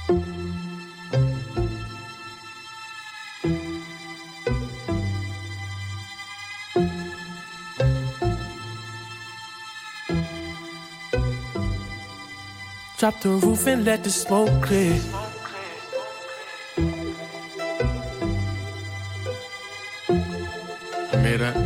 Drop the roof and let the smoke clear. I made that.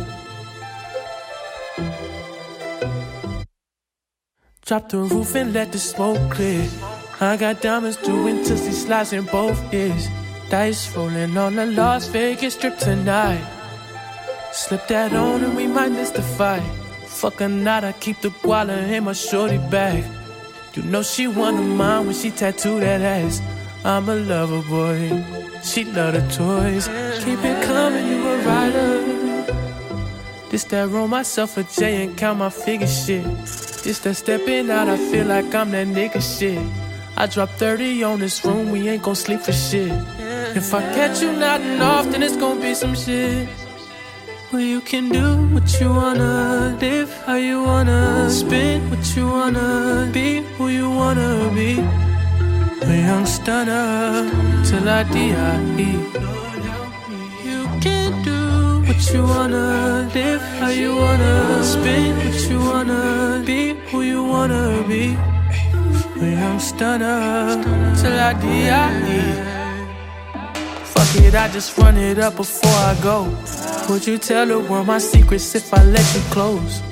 Drop the roof and let the smoke clear. I got diamonds doing tootsie slides in both ears. Dice rolling on the Las Vegas Strip tonight. Slip that on and we might miss the fight. Fuck or not, I keep the guala in my shorty bag. You know she one of mine when she tattooed that ass. I'm a lover boy, she love the toys. Keep it coming, you a rider. This that roll myself a J and count my figure shit. This that stepping out, I feel like I'm that nigga shit. I drop 30 on this room, we ain't gon' sleep for shit. If I catch you nodding off, then it's gon' be some shit. Well, you can do what you wanna, live how you wanna, spin what you wanna, be who you wanna be. A young stunner till I die. You can do what you wanna, live how you wanna, spin what you wanna, be who you wanna be. A young stunner till I die. Fuck it, I just run it up before I go. Would you tell the world my secrets if I let you close?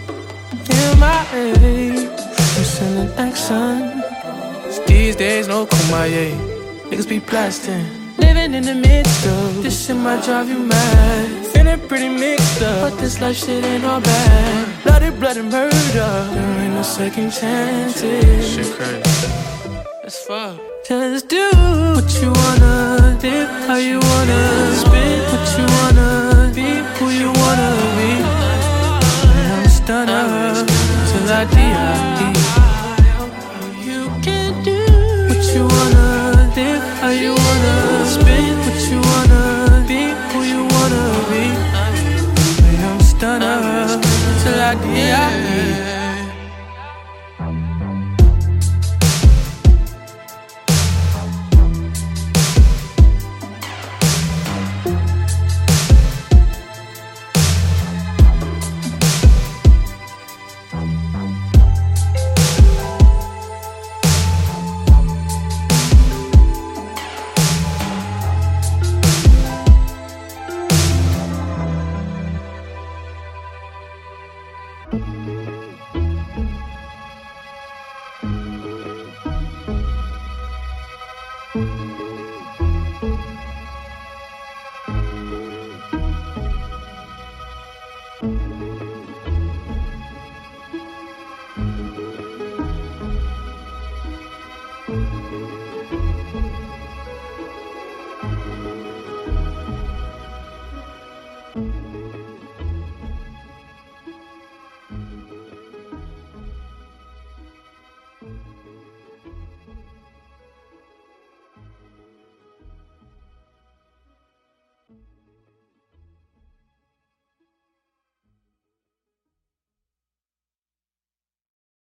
MIA, you selling action. These days, no kumbaya. Niggas be blasting. Living in the midst of this shit might drive you mad. Feeling pretty mixed up, but this life shit ain't all bad. Blood and murder, there ain't no second chances. Shit crazy. That's fuck. Just do what you wanna, live how you wanna, spin what you wanna, be who you wanna be. I'm a stunner till I die. You can do what you wanna, live how you wanna, spin what you wanna, be who you wanna be. I'm a stunner till I die.